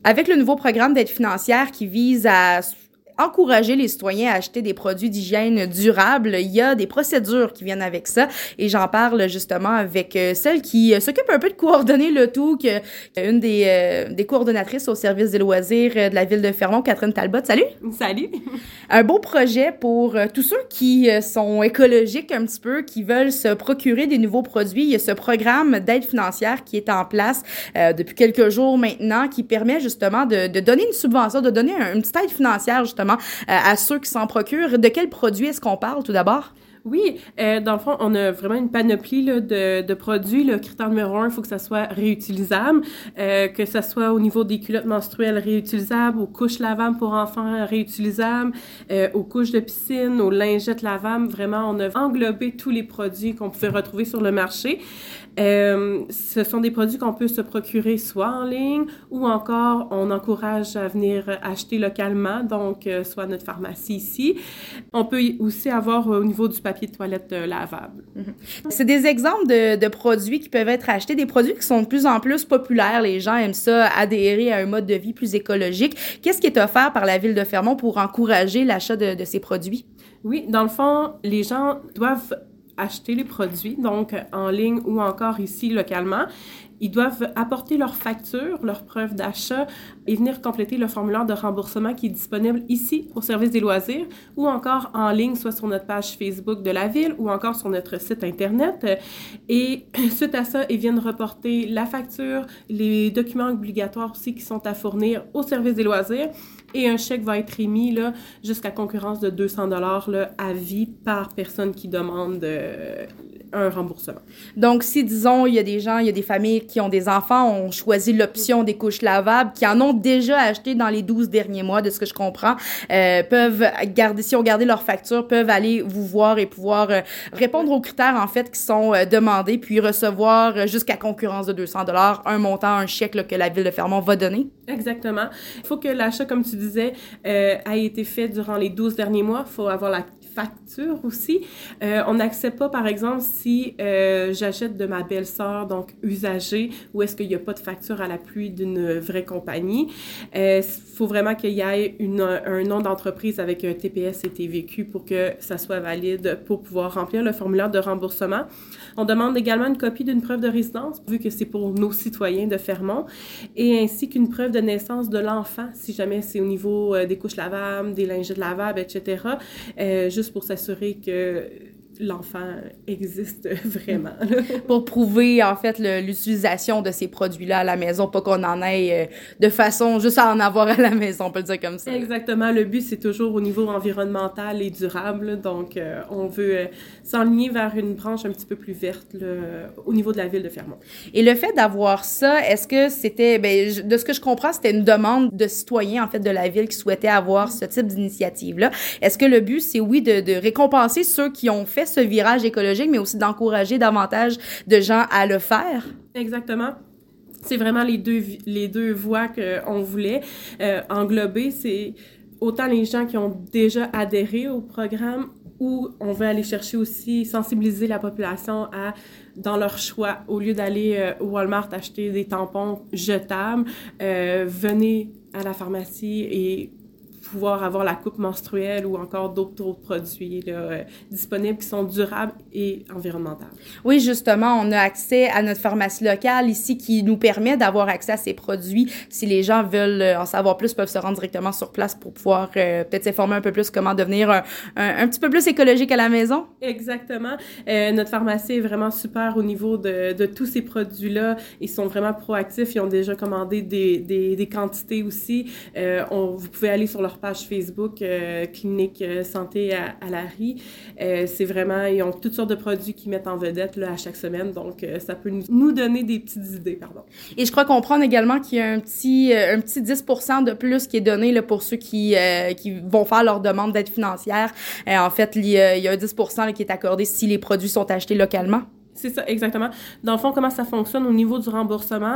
Avec le nouveau programme d'aide financière qui vise à encourager les citoyens à acheter des produits d'hygiène durables, il y a des procédures qui viennent avec ça et j'en parle justement avec celle qui s'occupe un peu de coordonner le tout, une des coordonnatrices au service des loisirs de la ville de Fermont, Catherine Talbot. Salut! Salut! Un beau projet pour tous ceux qui sont écologiques un petit peu, qui veulent se procurer des nouveaux produits. Il y a ce programme d'aide financière qui est en place depuis quelques jours maintenant, qui permet justement de donner une subvention, de donner une petite aide financière justement à ceux qui s'en procurent. De quels produits est-ce qu'on parle tout d'abord? Oui, dans le fond, on a vraiment une panoplie là, de produits. Le critère numéro 1, il faut que ça soit réutilisable, que ça soit au niveau des culottes menstruelles réutilisables, aux couches lavables pour enfants réutilisables, aux couches de piscine, aux lingettes lavables. Vraiment, on a englobé tous les produits qu'on pouvait retrouver sur le marché. Ce sont des produits qu'on peut se procurer soit en ligne ou encore on encourage à venir acheter localement, donc soit notre pharmacie ici. On peut aussi avoir au niveau du papier de toilette lavable. C'est des exemples de produits qui peuvent être achetés, des produits qui sont de plus en plus populaires. Les gens aiment ça, adhérer à un mode de vie plus écologique. Qu'est-ce qui est offert par la Ville de Fermont pour encourager l'achat de ces produits? Oui, dans le fond, les gens doivent acheter les produits, donc en ligne ou encore ici localement. Ils doivent apporter leur facture, leur preuve d'achat et venir compléter le formulaire de remboursement qui est disponible ici au service des loisirs ou encore en ligne, soit sur notre page Facebook de la ville ou encore sur notre site Internet. Et suite à ça, ils viennent reporter la facture, les documents obligatoires aussi qui sont à fournir au service des loisirs et un chèque va être émis là, jusqu'à concurrence de 200 $ à vie par personne qui demande un remboursement. Donc, si, disons, il y a des familles qui ont des enfants, ont choisi l'option des couches lavables, qui en ont déjà acheté dans les 12 derniers mois, de ce que je comprends, peuvent garder, si on gardé leur facture, peuvent aller vous voir et pouvoir répondre aux critères, en fait, qui sont demandés, puis recevoir jusqu'à concurrence de 200 $, un montant, un chèque là, que la Ville de Fermont va donner. Exactement. Il faut que l'achat, comme tu disais, ait été fait durant les 12 derniers mois. Il faut avoir la facture aussi. On n'accepte pas, par exemple, si j'achète de ma belle-sœur, donc usagée, ou est-ce qu'il n'y a pas de facture à l'appui d'une vraie compagnie. Il faut vraiment qu'il y ait un nom d'entreprise avec un TPS et TVQ pour que ça soit valide pour pouvoir remplir le formulaire de remboursement. On demande également une copie d'une preuve de résidence, vu que c'est pour nos citoyens de Fermont, et ainsi qu'une preuve de naissance de l'enfant, si jamais c'est au niveau des couches lavables, des lingettes lavables, etc., juste pour s'assurer que l'enfant existe vraiment. Pour prouver, en fait, l'utilisation de ces produits-là à la maison, pas qu'on en ait de façon juste à en avoir à la maison, on peut le dire comme ça. Exactement. Le but, c'est toujours au niveau environnemental et durable. Donc, on veut s'enligner vers une branche un petit peu plus verte au niveau de la ville de Fermont. Et le fait d'avoir ça, est-ce que c'était, de ce que je comprends, c'était une demande de citoyens, en fait, de la ville qui souhaitaient avoir ce type d'initiative-là. Est-ce que le but, c'est, oui, de récompenser ceux qui ont fait ce virage écologique, mais aussi d'encourager davantage de gens à le faire? Exactement. C'est vraiment les deux voies qu'on voulait englober. C'est autant les gens qui ont déjà adhéré au programme ou on veut aller chercher aussi, sensibiliser la population dans leur choix. Au lieu d'aller au Walmart acheter des tampons jetables, venez à la pharmacie et pouvoir avoir la coupe menstruelle ou encore d'autres produits là, disponibles qui sont durables et environnementaux. Oui, justement, on a accès à notre pharmacie locale ici qui nous permet d'avoir accès à ces produits. Si les gens veulent en savoir plus, peuvent se rendre directement sur place pour pouvoir peut-être s'informer un peu plus comment devenir un petit peu plus écologique à la maison. Exactement. Notre pharmacie est vraiment super au niveau de tous ces produits-là. Ils sont vraiment proactifs. Ils ont déjà commandé des quantités aussi. Vous pouvez aller sur leur page Facebook, Clinique Santé à Larry. C'est vraiment, ils ont toutes sortes de produits qu'ils mettent en vedette là, à chaque semaine, donc ça peut nous donner des petites idées, pardon. Et je crois comprendre également qu'il y a un petit 10% de plus qui est donné là, pour ceux qui vont faire leur demande d'aide financière. En fait, il y a un 10% là, qui est accordé si les produits sont achetés localement. C'est ça, exactement. Dans le fond, comment ça fonctionne au niveau du remboursement?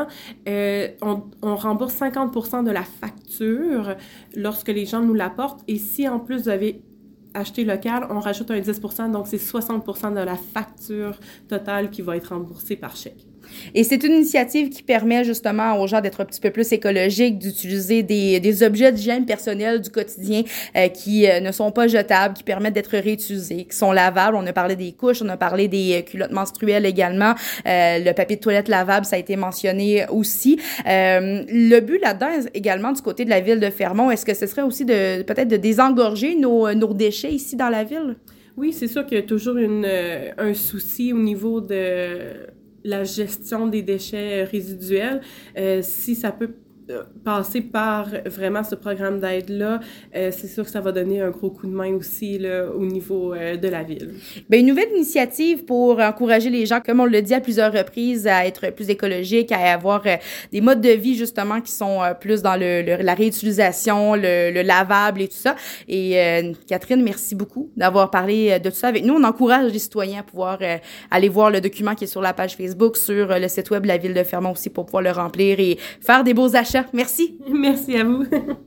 On rembourse 50% de la facture lorsque les gens nous l'apportent. Et si en plus vous avez acheté local, on rajoute un 10%, donc c'est 60% de la facture totale qui va être remboursée par chèque. Et c'est une initiative qui permet justement aux gens d'être un petit peu plus écologiques, d'utiliser des objets d'hygiène personnelle du quotidien qui ne sont pas jetables, qui permettent d'être réutilisés, qui sont lavables. On a parlé des couches, on a parlé des culottes menstruelles également. Le papier de toilette lavable, ça a été mentionné aussi. Le but là-dedans également du côté de la ville de Fermont, est-ce que ce serait aussi peut-être de désengorger nos déchets ici dans la ville? Oui, c'est sûr qu'il y a toujours un souci au niveau de la gestion des déchets résiduels. Si ça peut passer par vraiment ce programme d'aide-là, c'est sûr que ça va donner un gros coup de main aussi là, au niveau de la ville. Bien, une nouvelle initiative pour encourager les gens, comme on l'a dit à plusieurs reprises, à être plus écologiques, à avoir des modes de vie justement qui sont plus dans la réutilisation, le lavable et tout ça. Et Catherine, merci beaucoup d'avoir parlé de tout ça avec nous. On encourage les citoyens à pouvoir aller voir le document qui est sur la page Facebook, sur le site web de la Ville de Fermont aussi pour pouvoir le remplir et faire des beaux achats. Merci. Merci à vous.